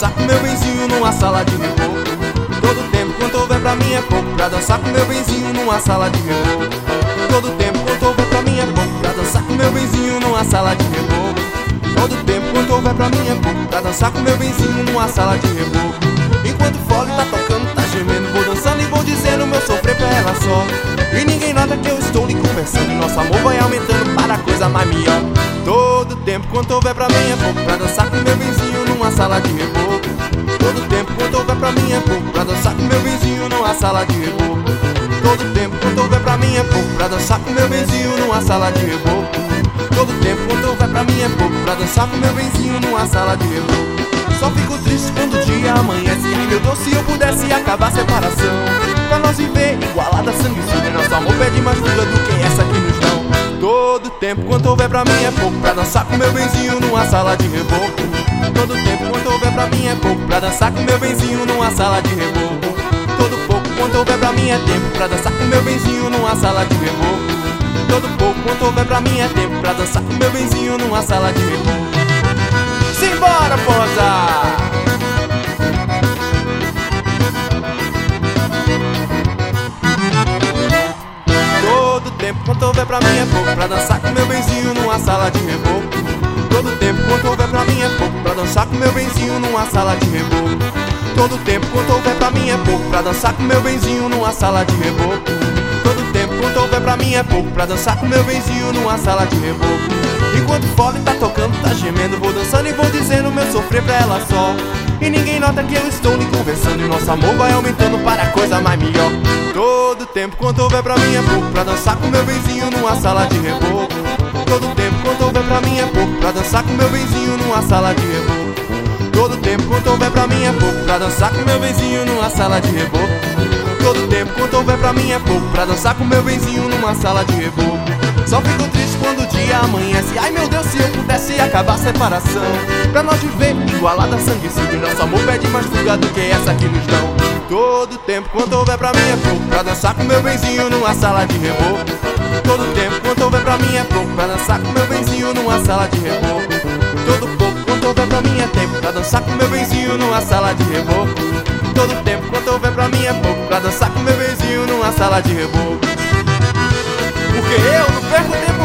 dançar com meu benzinho numa sala de reboco. Todo tempo quanto houver pra mim é pouco, pra dançar com meu benzinho numa sala de reboco. Todo tempo quanto houver pra mim é pouco, pra dançar com meu benzinho numa sala de reboco. Todo tempo quanto houver pra mim é pouco, pra dançar com meu benzinho numa sala de reboco. Enquanto o fole tá tocando, tá gemendo, vou dançando e vou dizendo meu sofrer pra ela só. E ninguém nota que eu estou lhe conversando, e nosso amor vai aumentando para a coisa mais melhor. Todo tempo quanto houver pra mim é pouco, pra dançar com meu benzinho numa sala de reboco. Todo tempo quanto houver pra mim é pouco, pra dançar com meu benzinho numa sala de reboco. Todo tempo quanto houver pra mim é pouco, pra dançar com meu benzinho numa sala de reboco. Todo tempo quanto houver pra mim é pouco, pra dançar com meu benzinho numa sala de reboco. Só fico triste quando o dia amanhece. Ai meu Deus, se eu pudesse acabar a separação, pra nós viver igualada, sanguessuga. Nosso amor pede mais fuga do que essa que nos dão. Todo tempo quanto houver pra mim é pouco, pra dançar com meu benzinho numa sala de reboco. Todo tempo quanto houver pra mim é pouco, pra dançar com meu benzinho numa sala de reboco. Todo pouco quanto houver pra mim é tempo, pra dançar com meu benzinho numa sala de reboco. Todo pouco quanto houver pra mim é tempo, pra dançar com meu benzinho numa sala de reboco. Simbora, posa! Todo tempo quanto houver pra mim é pouco, pra dançar com meu benzinho numa sala de reboco. Todo tempo quanto houver pra mim é pouco, pra dançar com meu benzinho numa sala de reboco. Todo tempo quanto houver pra mim é pouco, pra dançar com meu benzinho numa sala de reboco. Todo tempo quanto houver pra mim é pouco, pra dançar com meu benzinho numa sala de reboco. Enquanto o fole tá tocando, tá gemendo, vou dançando e vou dizendo meu sofrer pra ela só. E ninguém nota que eu estou lhe conversando, e nosso amor vai aumentando para a coisa mais melhor. Todo tempo quanto houver pra mim é pouco, pra dançar com meu benzinho numa sala de reboco. Todo tempo quanto houver pra mim é pouco, pra dançar com meu benzinho numa sala de reboco. Todo tempo quanto houver pra mim é pouco, pra dançar com meu benzinho numa sala de reboco. Todo tempo quanto houver pra mim é pouco, pra dançar com meu benzinho numa sala de reboco. Só fico triste quando o dia amanhece. Ai meu Deus, se eu pudesse acabar a separação, pra nós viver igualada, sanguessuga. E nosso amor pede mais fuga do que essa que nos dão. Todo tempo quanto houver pra mim é pouco, pra dançar com meu benzinho numa sala de reboco. Todo tempo quanto houver pra mim é pouco, pra dançar com meu benzinho numa sala de reboco. Todo pouco quanto houver pra mim é tempo, pra dançar com meu benzinho numa sala de reboco. Todo tempo quanto houver pra mim é pouco, pra dançar com meu benzinho numa sala de reboco. Porque eu não perco tempo